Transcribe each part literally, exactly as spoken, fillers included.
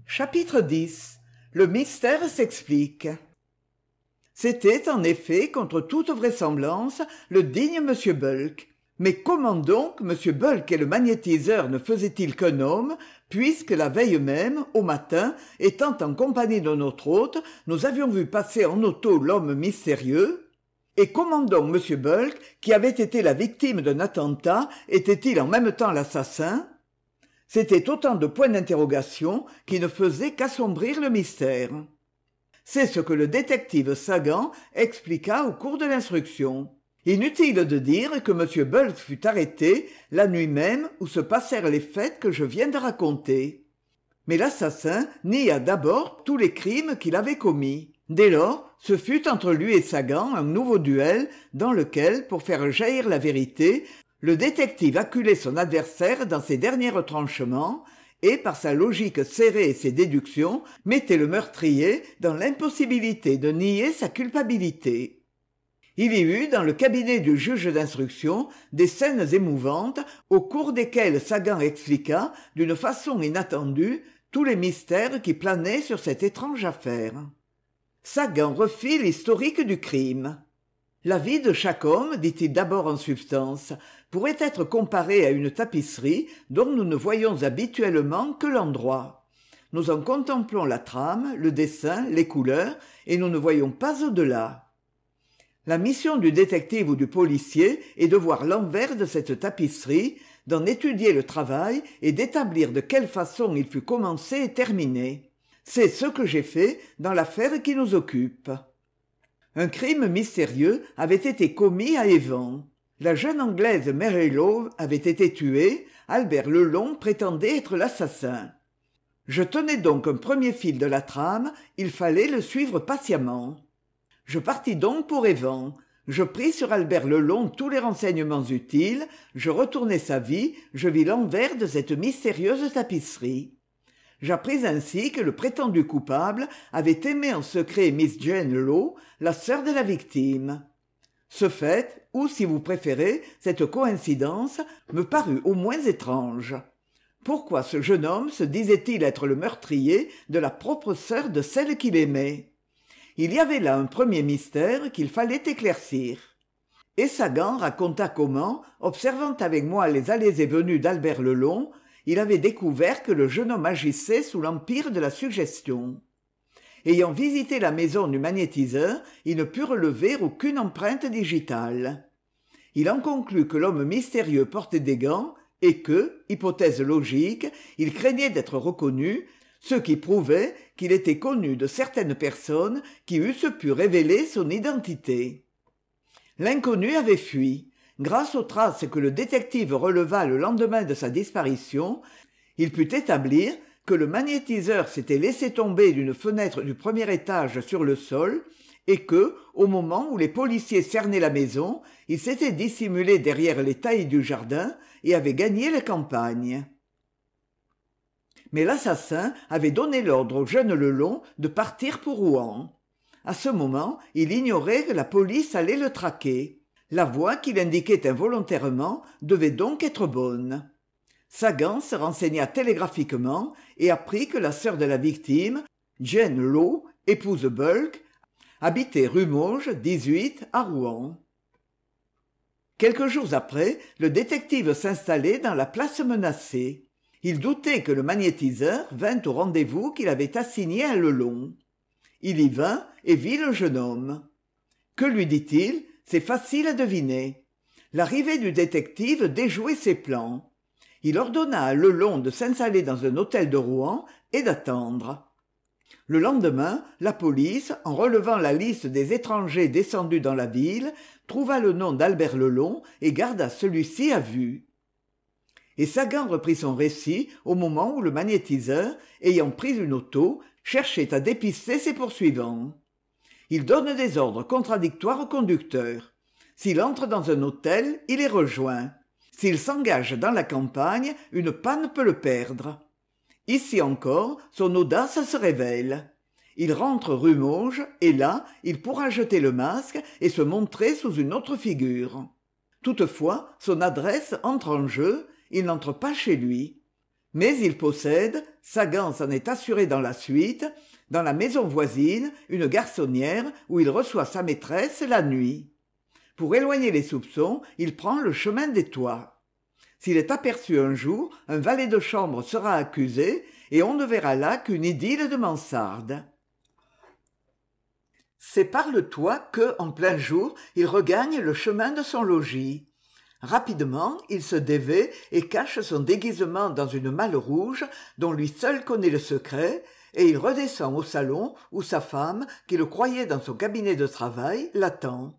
Chapitre dix. Le mystère s'explique. C'était en effet, contre toute vraisemblance, le digne monsieur Bulk. Mais comment donc monsieur Bulk et le magnétiseur ne faisaient-ils qu'un homme, puisque la veille même, au matin, étant en compagnie de notre hôte, nous avions vu passer en auto l'homme mystérieux? Et comment donc monsieur Bulk, qui avait été la victime d'un attentat, était-il en même temps l'assassin? C'étaient autant de points d'interrogation qui ne faisaient qu'assombrir le mystère. C'est ce que le détective Sagan expliqua au cours de l'instruction. Inutile de dire que M. Bulk fut arrêté la nuit même où se passèrent les faits que je viens de raconter. Mais l'assassin nia d'abord tous les crimes qu'il avait commis. Dès lors, ce fut entre lui et Sagan un nouveau duel dans lequel, pour faire jaillir la vérité, le détective acculait son adversaire dans ses derniers retranchements et, par sa logique serrée et ses déductions, mettait le meurtrier dans l'impossibilité de nier sa culpabilité. Il y eut dans le cabinet du juge d'instruction des scènes émouvantes au cours desquelles Sagan expliqua, d'une façon inattendue, tous les mystères qui planaient sur cette étrange affaire. Sagan refit l'historique du crime. La vie de chaque homme, dit-il d'abord en substance, pourrait être comparée à une tapisserie dont nous ne voyons habituellement que l'endroit. Nous en contemplons la trame, le dessin, les couleurs, et nous ne voyons pas au-delà. La mission du détective ou du policier est de voir l'envers de cette tapisserie, d'en étudier le travail et d'établir de quelle façon il fut commencé et terminé. C'est ce que j'ai fait dans l'affaire qui nous occupe. Un crime mystérieux avait été commis à Évan. La jeune Anglaise Mary Lowe avait été tuée, Albert Lelong prétendait être l'assassin. Je tenais donc un premier fil de la trame, il fallait le suivre patiemment. Je partis donc pour Évan. Je pris sur Albert Lelong tous les renseignements utiles, je retournai sa vie, je vis l'envers de cette mystérieuse tapisserie. J'appris ainsi que le prétendu coupable avait aimé en secret Miss Jane Lowe, la sœur de la victime. Ce fait, ou si vous préférez, cette coïncidence, me parut au moins étrange. Pourquoi ce jeune homme se disait-il être le meurtrier de la propre sœur de celle qu'il aimait? Il y avait là un premier mystère qu'il fallait éclaircir. Et Sagan raconta comment, observant avec moi les allées et venues d'Albert Lelong, il avait découvert que le jeune homme agissait sous l'empire de la suggestion. Ayant visité la maison du magnétiseur, il ne put relever aucune empreinte digitale. Il en conclut que l'homme mystérieux portait des gants et que, hypothèse logique, il craignait d'être reconnu, ce qui prouvait qu'il était connu de certaines personnes qui eussent pu révéler son identité. L'inconnu avait fui. Grâce aux traces que le détective releva le lendemain de sa disparition, il put établir que le magnétiseur s'était laissé tomber d'une fenêtre du premier étage sur le sol et que, au moment où les policiers cernaient la maison, il s'était dissimulé derrière les taillis du jardin et avait gagné la campagne. Mais l'assassin avait donné l'ordre au jeune Lelong de partir pour Rouen. À ce moment, il ignorait que la police allait le traquer. La voie qu'il indiquait involontairement devait donc être bonne. Sagan se renseigna télégraphiquement et apprit que la sœur de la victime, Jane Lowe, épouse Bulk, habitait rue Mauge, dix-huit, à Rouen. Quelques jours après, le détective s'installait dans la place menacée. Il doutait que le magnétiseur vînt au rendez-vous qu'il avait assigné à Lelong. Il y vint et vit le jeune homme. Que lui dit-il ? C'est facile à deviner. L'arrivée du détective déjouait ses plans. Il ordonna à Lelong de s'installer dans un hôtel de Rouen et d'attendre. Le lendemain, la police, en relevant la liste des étrangers descendus dans la ville, trouva le nom d'Albert Lelong et garda celui-ci à vue. Et Sagan reprit son récit au moment où le magnétiseur, ayant pris une auto, cherchait à dépister ses poursuivants. Il donne des ordres contradictoires au conducteur. S'il entre dans un hôtel, il les rejoint. S'il s'engage dans la campagne, une panne peut le perdre. Ici encore, son audace se révèle. Il rentre rue Mauge, et là, il pourra jeter le masque et se montrer sous une autre figure. Toutefois, son adresse entre en jeu, il n'entre pas chez lui. Mais il possède, Sagan s'en est assuré dans la suite, dans la maison voisine, une garçonnière où il reçoit sa maîtresse la nuit. Pour éloigner les soupçons, il prend le chemin des toits. S'il est aperçu un jour, un valet de chambre sera accusé et on ne verra là qu'une idylle de mansarde. C'est par le toit que, en plein jour, il regagne le chemin de son logis. Rapidement, il se dévêt et cache son déguisement dans une malle rouge dont lui seul connaît le secret, et il redescend au salon où sa femme, qui le croyait dans son cabinet de travail, l'attend.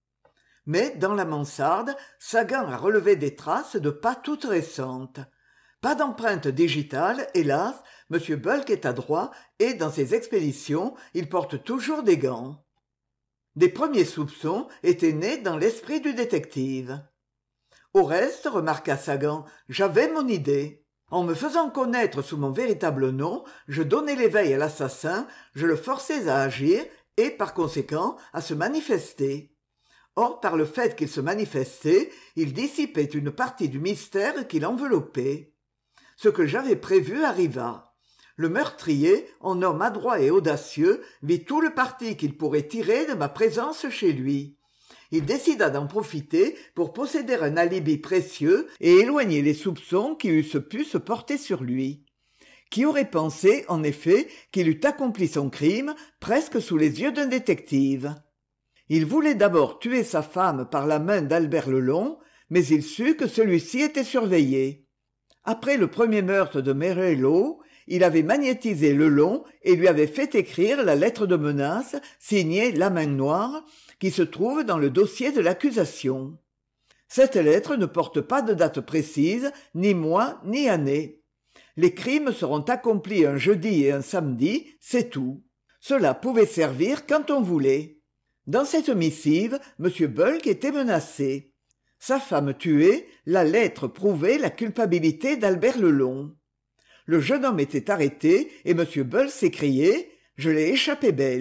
Mais dans la mansarde, Sagan a relevé des traces de pas toutes récentes. Pas d'empreinte digitale, hélas, M. Bulk est adroit et, dans ses expéditions, il porte toujours des gants. Des premiers soupçons étaient nés dans l'esprit du détective. Au reste, remarqua Sagan, j'avais mon idée. En me faisant connaître sous mon véritable nom, je donnais l'éveil à l'assassin, je le forçais à agir et, par conséquent, à se manifester. Or, par le fait qu'il se manifestait, il dissipait une partie du mystère qui l'enveloppait. Ce que j'avais prévu arriva. Le meurtrier, en homme adroit et audacieux, vit tout le parti qu'il pourrait tirer de ma présence chez lui. Il décida d'en profiter pour posséder un alibi précieux et éloigner les soupçons qui eussent pu se porter sur lui. Qui aurait pensé, en effet, qu'il eût accompli son crime presque sous les yeux d'un détective ? Il voulait d'abord tuer sa femme par la main d'Albert Lelong, mais il sut que celui-ci était surveillé. Après le premier meurtre de Mary Lowe, il avait magnétisé Lelong et lui avait fait écrire la lettre de menace signée La Main Noire, qui se trouve dans le dossier de l'accusation. Cette lettre ne porte pas de date précise, ni mois, ni année. Les crimes seront accomplis un jeudi et un samedi, c'est tout. Cela pouvait servir quand on voulait. Dans cette missive, M. Bulk était menacé. Sa femme tuée, la lettre prouvait la culpabilité d'Albert Lelong. Le jeune homme était arrêté et M. Bulk s'écriait « Je l'ai échappé belle ».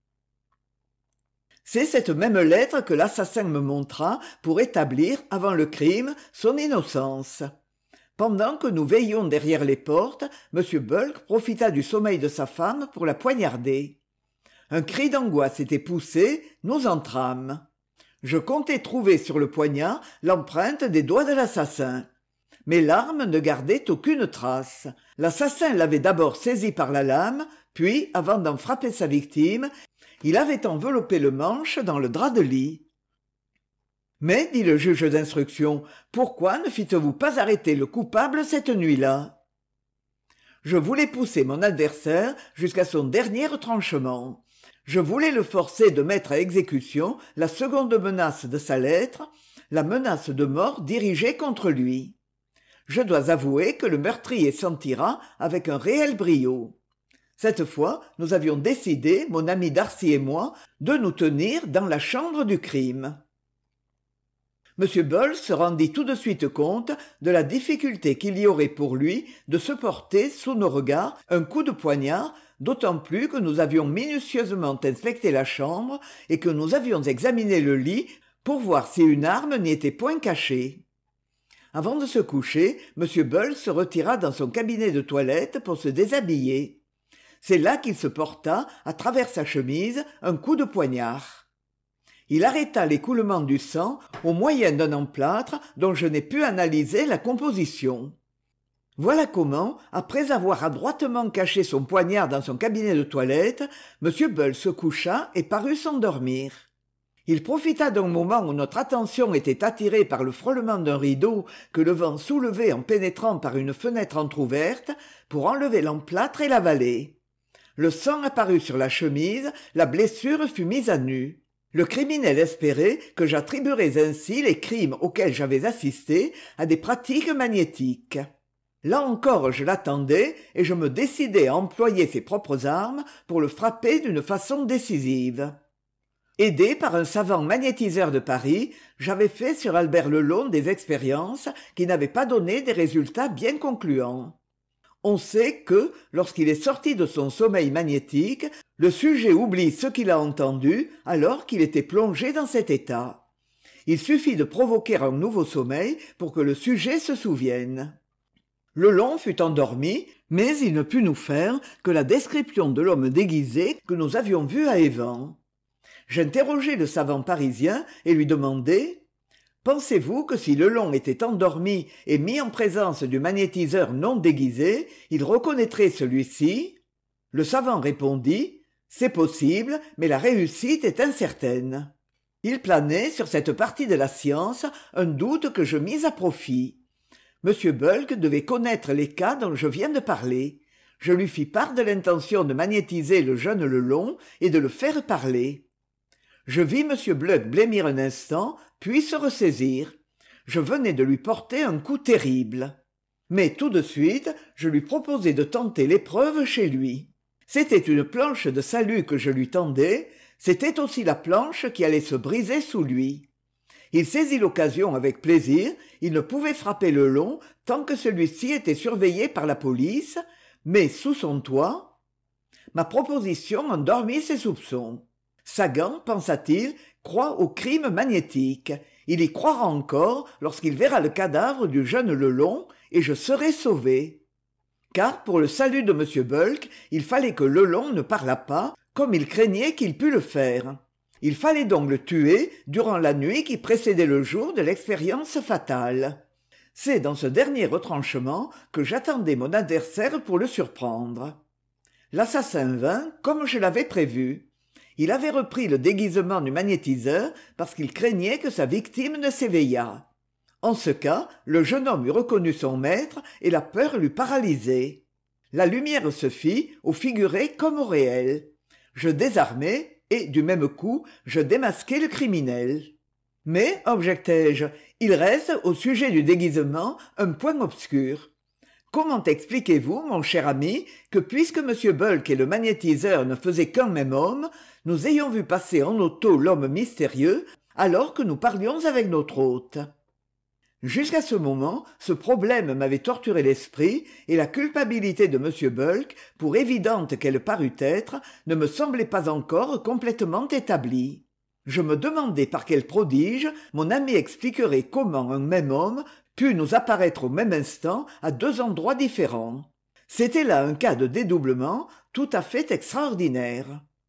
C'est cette même lettre que l'assassin me montra pour établir, avant le crime, son innocence. Pendant que nous veillions derrière les portes, M. Bulk profita du sommeil de sa femme pour la poignarder. Un cri d'angoisse était poussé, nous entrâmes. Je comptais trouver sur le poignard l'empreinte des doigts de l'assassin. Mais l'arme ne gardait aucune trace. L'assassin l'avait d'abord saisi par la lame, puis, avant d'en frapper sa victime, il avait enveloppé le manche dans le drap de lit. « Mais, dit le juge d'instruction, pourquoi ne fîtes-vous pas arrêter le coupable cette nuit-là » Je voulais pousser mon adversaire jusqu'à son dernier retranchement. Je voulais le forcer de mettre à exécution la seconde menace de sa lettre, la menace de mort dirigée contre lui. Je dois avouer que le meurtrier s'en tira avec un réel brio. Cette fois, nous avions décidé, mon ami Darcy et moi, de nous tenir dans la chambre du crime. M. Bulk se rendit tout de suite compte de la difficulté qu'il y aurait pour lui de se porter sous nos regards un coup de poignard, d'autant plus que nous avions minutieusement inspecté la chambre et que nous avions examiné le lit pour voir si une arme n'y était point cachée. Avant de se coucher, M. Bulk se retira dans son cabinet de toilette pour se déshabiller. C'est là qu'il se porta, à travers sa chemise, un coup de poignard. Il arrêta l'écoulement du sang au moyen d'un emplâtre dont je n'ai pu analyser la composition. Voilà comment, après avoir adroitement caché son poignard dans son cabinet de toilette, M. Bulk se coucha et parut s'endormir. Il profita d'un moment où notre attention était attirée par le frôlement d'un rideau que le vent soulevait en pénétrant par une fenêtre entr'ouverte pour enlever l'emplâtre et l'avaler. Le sang apparut sur la chemise, la blessure fut mise à nu. Le criminel espérait que j'attribuerais ainsi les crimes auxquels j'avais assisté à des pratiques magnétiques. Là encore je l'attendais et je me décidai à employer ses propres armes pour le frapper d'une façon décisive. Aidé par un savant magnétiseur de Paris, j'avais fait sur Albert Lelong des expériences qui n'avaient pas donné des résultats bien concluants. On sait que, lorsqu'il est sorti de son sommeil magnétique, le sujet oublie ce qu'il a entendu alors qu'il était plongé dans cet état. Il suffit de provoquer un nouveau sommeil pour que le sujet se souvienne. Le long fut endormi, mais il ne put nous faire que la description de l'homme déguisé que nous avions vu à Évan. J'interrogeai le savant parisien et lui demandai « Pensez-vous que si Lelong était endormi et mis en présence du magnétiseur non déguisé, il reconnaîtrait celui-ci ?» Le savant répondit « C'est possible, mais la réussite est incertaine. » Il planait sur cette partie de la science un doute que je mis à profit. M. Bulk devait connaître les cas dont je viens de parler. Je lui fis part de l'intention de magnétiser le jeune Lelong et de le faire parler. Je vis M. Bulk blêmir un instant, puis se ressaisir. Je venais de lui porter un coup terrible. Mais tout de suite, je lui proposai de tenter l'épreuve chez lui. C'était une planche de salut que je lui tendais, c'était aussi la planche qui allait se briser sous lui. Il saisit l'occasion avec plaisir, il ne pouvait frapper Lelong tant que celui-ci était surveillé par la police, mais sous son toit... Ma proposition endormit ses soupçons. Sagan, pensa-t-il, croit au crime magnétique. Il y croira encore lorsqu'il verra le cadavre du jeune Lelong et je serai sauvé. Car pour le salut de M. Bulk, il fallait que Lelong ne parlât pas, comme il craignait qu'il pût le faire. Il fallait donc le tuer durant la nuit qui précédait le jour de l'expérience fatale. C'est dans ce dernier retranchement que j'attendais mon adversaire pour le surprendre. L'assassin vint comme je l'avais prévu. Il avait repris le déguisement du magnétiseur parce qu'il craignait que sa victime ne s'éveillât. En ce cas, le jeune homme eût reconnu son maître et la peur l'eût paralysé. La lumière se fit, au figuré comme au réel. Je désarmai et, du même coup, je démasquai le criminel. Mais, objectai-je, il reste, au sujet du déguisement, un point obscur. Comment expliquez-vous, mon cher ami, que puisque M. Bulk et le magnétiseur ne faisaient qu'un même homme, nous ayons vu passer en auto l'homme mystérieux, alors que nous parlions avec notre hôte ? Jusqu'à ce moment, ce problème m'avait torturé l'esprit, et la culpabilité de M. Bulk, pour évidente qu'elle parût être, ne me semblait pas encore complètement établie. Je me demandais par quel prodige mon ami expliquerait comment un même homme put nous apparaître au même instant à deux endroits différents. C'était là un cas de dédoublement tout à fait extraordinaire.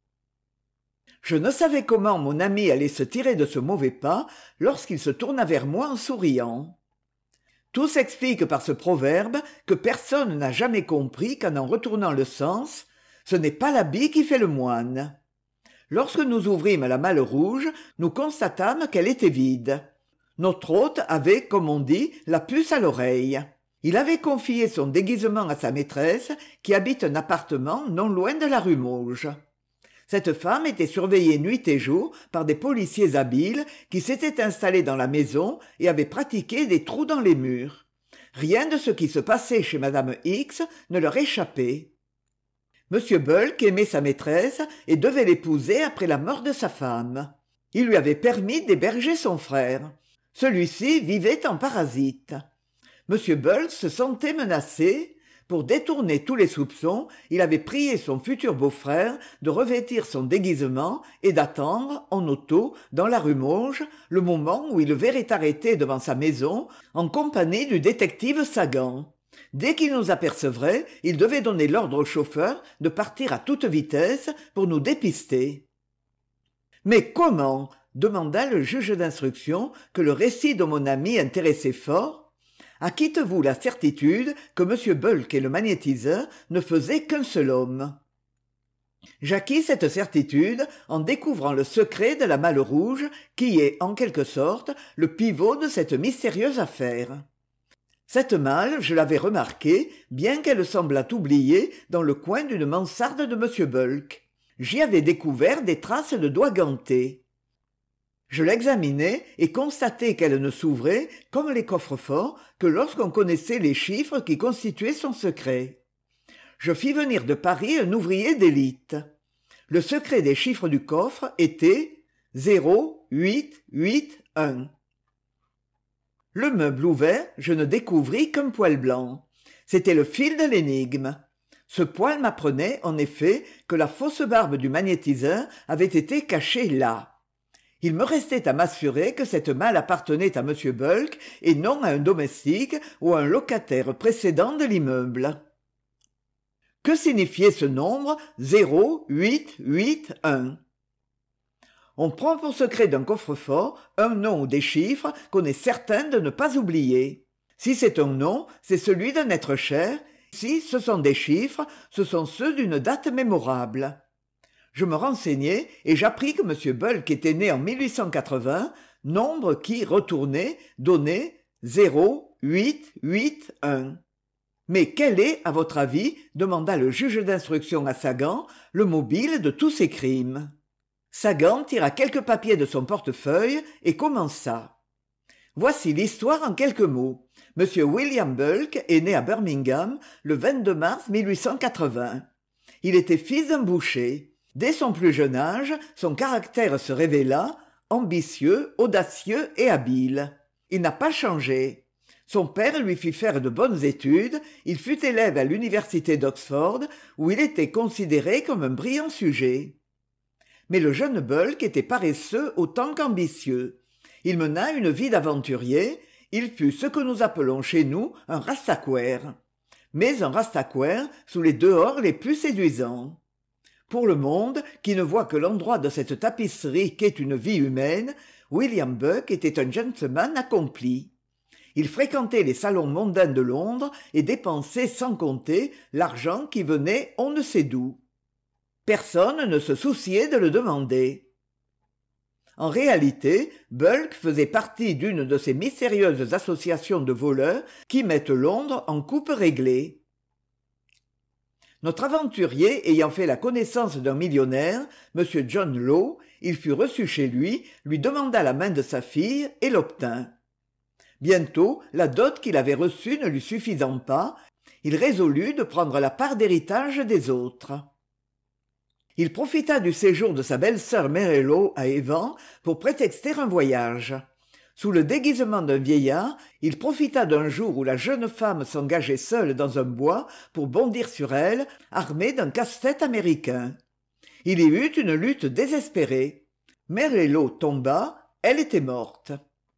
Je ne savais comment mon ami allait se tirer de ce mauvais pas lorsqu'il se tourna vers moi en souriant. Tout s'explique par ce proverbe que personne n'a jamais compris qu'en en retournant le sens, ce n'est pas l'habit qui fait le moine. Lorsque nous ouvrîmes la malle rouge, nous constatâmes qu'elle était vide. Notre hôte avait, comme on dit, la puce à l'oreille. Il avait confié son déguisement à sa maîtresse, qui habite un appartement non loin de la rue Mauge. Cette femme était surveillée nuit et jour par des policiers habiles qui s'étaient installés dans la maison et avaient pratiqué des trous dans les murs. Rien de ce qui se passait chez madame X ne leur échappait. Monsieur Bulk aimait sa maîtresse et devait l'épouser après la mort de sa femme. Il lui avait permis d'héberger son frère. Celui-ci vivait en parasite. Monsieur Bulk se sentait menacé. Pour détourner tous les soupçons, il avait prié son futur beau-frère de revêtir son déguisement et d'attendre, en auto, dans la rue Mauge, le moment où il le verrait arrêté devant sa maison, en compagnie du détective Sagan. Dès qu'il nous apercevrait, il devait donner l'ordre au chauffeur de partir à toute vitesse pour nous dépister. « Mais comment ?» demanda le juge d'instruction, que le récit de mon ami intéressait fort. Acquittez-vous la certitude que M. Bulk et le magnétiseur ne faisaient qu'un seul homme. J'acquis cette certitude en découvrant le secret de la malle rouge qui est, en quelque sorte, le pivot de cette mystérieuse affaire. Cette malle, je l'avais remarquée, bien qu'elle semblât oubliée dans le coin d'une mansarde de M. Bulk. J'y avais découvert des traces de doigts gantés. Je l'examinai et constatai qu'elle ne s'ouvrait, comme les coffres-forts, que lorsqu'on connaissait les chiffres qui constituaient son secret. Je fis venir de Paris un ouvrier d'élite. Le secret des chiffres du coffre était zéro huit huit un. Le meuble ouvert, je ne découvris qu'un poil blanc. C'était le fil de l'énigme. Ce poil m'apprenait, en effet, que la fausse barbe du magnétiseur avait été cachée là. Il me restait à m'assurer que cette malle appartenait à M. Bulk et non à un domestique ou à un locataire précédent de l'immeuble. Que signifiait ce nombre zéro huit huit un? On prend pour secret d'un coffre-fort un nom ou des chiffres qu'on est certain de ne pas oublier. Si c'est un nom, c'est celui d'un être cher. Si ce sont des chiffres, ce sont ceux d'une date mémorable. Je me renseignai et j'appris que M. Bulk était né en mille huit cent quatre-vingts, nombre qui, retourné, donnait zéro huit huit un. Mais quel est, à votre avis, demanda le juge d'instruction à Sagan, le mobile de tous ces crimes? Sagan tira quelques papiers de son portefeuille et commença. Voici l'histoire en quelques mots. M. William Bulk est né à Birmingham le vingt-deux mars mille huit cent quatre-vingts. Il était fils d'un boucher. Dès son plus jeune âge, son caractère se révéla, ambitieux, audacieux et habile. Il n'a pas changé. Son père lui fit faire de bonnes études, il fut élève à l'université d'Oxford, où il était considéré comme un brillant sujet. Mais le jeune Bulk était paresseux autant qu'ambitieux. Il mena une vie d'aventurier, il fut ce que nous appelons chez nous un rastaquouère. Mais un rastaquouère sous les dehors les plus séduisants. Pour le monde, qui ne voit que l'endroit de cette tapisserie qu'est une vie humaine, William Buck était un gentleman accompli. Il fréquentait les salons mondains de Londres et dépensait sans compter l'argent qui venait on ne sait d'où. Personne ne se souciait de le demander. En réalité, Bulk faisait partie d'une de ces mystérieuses associations de voleurs qui mettent Londres en coupe réglée. Notre aventurier ayant fait la connaissance d'un millionnaire, M. John Law, il fut reçu chez lui, lui demanda la main de sa fille et l'obtint. Bientôt, la dot qu'il avait reçue ne lui suffisant pas, il résolut de prendre la part d'héritage des autres. Il profita du séjour de sa belle-sœur Mary Law à Évan pour prétexter un voyage. Sous le déguisement d'un vieillard, il profita d'un jour où la jeune femme s'engageait seule dans un bois pour bondir sur elle, armée d'un casse-tête américain. Il y eut une lutte désespérée. Mary Law tomba, elle était morte.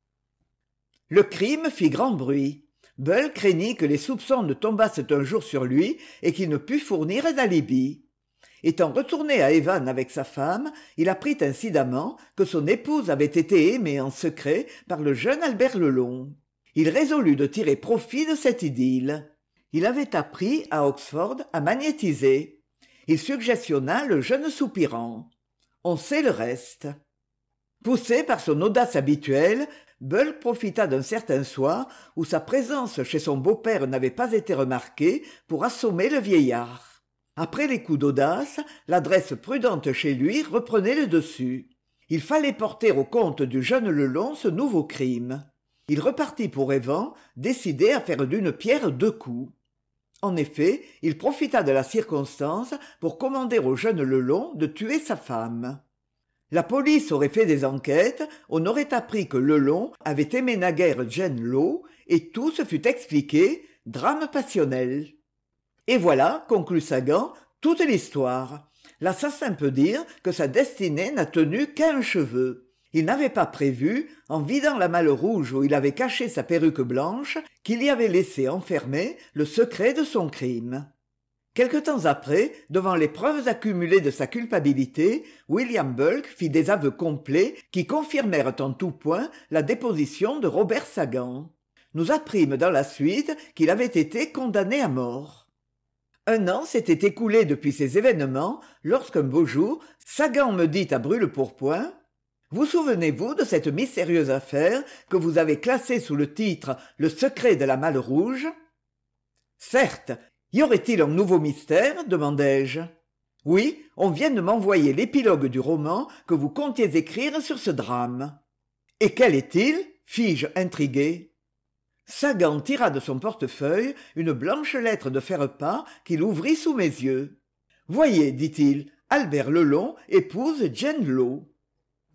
Le crime fit grand bruit. Bull craignit que les soupçons ne tombassent un jour sur lui et qu'il ne pût fournir d'alibi. Étant retourné à Évan avec sa femme, il apprit incidemment que son épouse avait été aimée en secret par le jeune Albert Lelong. Il résolut de tirer profit de cette idylle. Il avait appris à Oxford à magnétiser. Il suggestionna le jeune soupirant. On sait le reste. Poussé par son audace habituelle, Bull profita d'un certain soir où sa présence chez son beau-père n'avait pas été remarquée pour assommer le vieillard. Après les coups d'audace, l'adresse prudente chez lui reprenait le dessus. Il fallait porter au compte du jeune Lelong ce nouveau crime. Il repartit pour Évan, décidé à faire d'une pierre deux coups. En effet, il profita de la circonstance pour commander au jeune Lelong de tuer sa femme. La police aurait fait des enquêtes, on aurait appris que Lelong avait aimé naguère Jane Law, et tout se fut expliqué, drame passionnel. Et voilà, conclut Sagan, toute l'histoire. L'assassin peut dire que sa destinée n'a tenu qu'à un cheveu. Il n'avait pas prévu, en vidant la malle rouge où il avait caché sa perruque blanche, qu'il y avait laissé enfermé le secret de son crime. Quelque temps après, devant les preuves accumulées de sa culpabilité, William Bulk fit des aveux complets qui confirmèrent en tout point la déposition de Robert Sagan. Nous apprîmes dans la suite qu'il avait été condamné à mort. Un an s'était écoulé depuis ces événements lorsqu'un beau jour, Sagan me dit à brûle-pourpoint « Vous souvenez-vous de cette mystérieuse affaire que vous avez classée sous le titre « Le secret de la malle rouge » ?»« Certes. Y aurait-il un nouveau mystère ?» demandai-je. « Oui, on vient de m'envoyer l'épilogue du roman que vous comptiez écrire sur ce drame. »« Et quel est-il » fis-je intrigué. Sagan tira de son portefeuille une blanche lettre de faire-part qu'il ouvrit sous mes yeux. « Voyez, dit-il, Albert Lelong épouse Jane Law. »